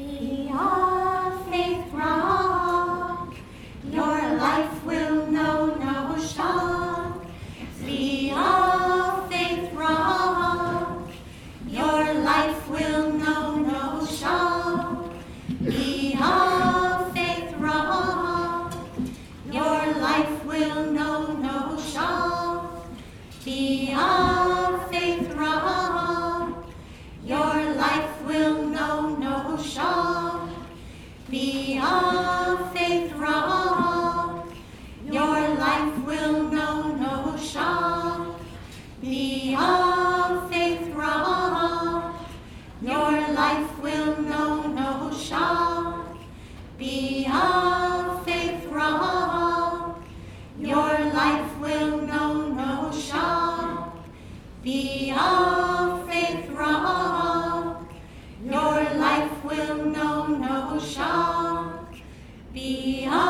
Be of faith rock, your life will know no shock. Be of faith rock, your life will know no shock. Be of faith rock, your life will know no shock. Be of faith rock, your life will know no shock. Be of faith rock, your life will know no shock. Be of faith rock, your life will know no shock. Be of faith rock, your life will know no shock. Be of faith rock, your life will know no shock. Be